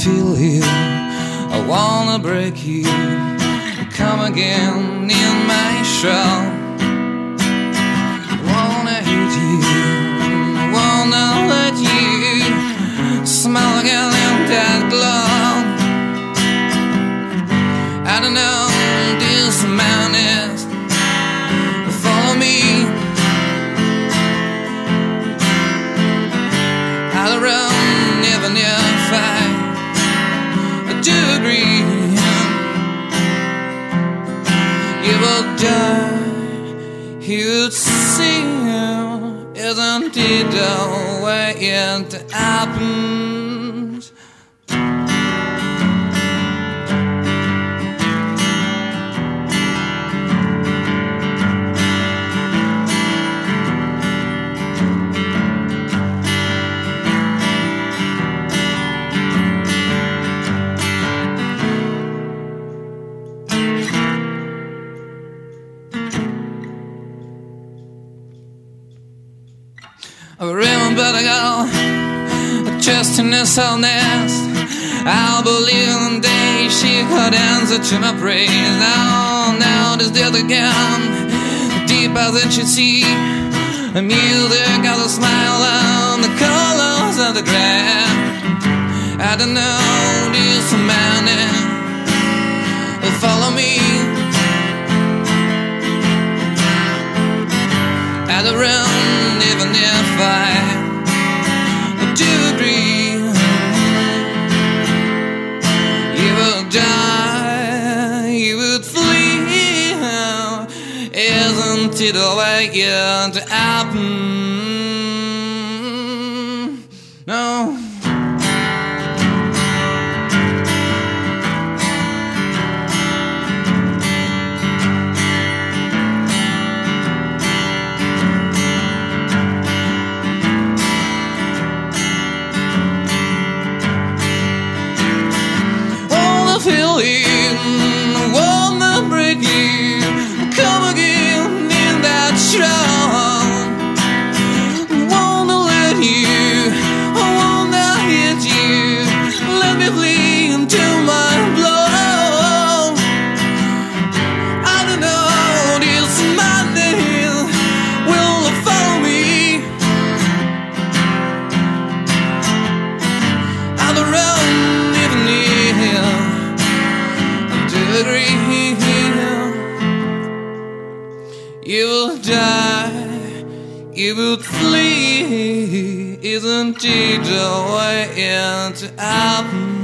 feel you, I wanna break you. Come again in my shell. I wanna hit you, I wanna let you smile again in that glow. I don't know this madness. Follow me. I'll run even if I do agree. You will die, you'd see. Isn't it the way it happens? I remember the girl, just in a cell nest. I believe one day she could answer to my praise. Now this dead again, deep as it should see. The music has a smile and the colors of the ground. I don't know this man will follow me. I don't run even if I do agree. You will die, you would flee. Isn't it the way it happens? No. Feeling, I wanna break you. Come again in that show. I wanna let you, I wanna hit you. Let me flee into my blow. I don't know this madness will follow me. I don't run even near. Agree. You will die, you will flee. Isn't it the way it happens?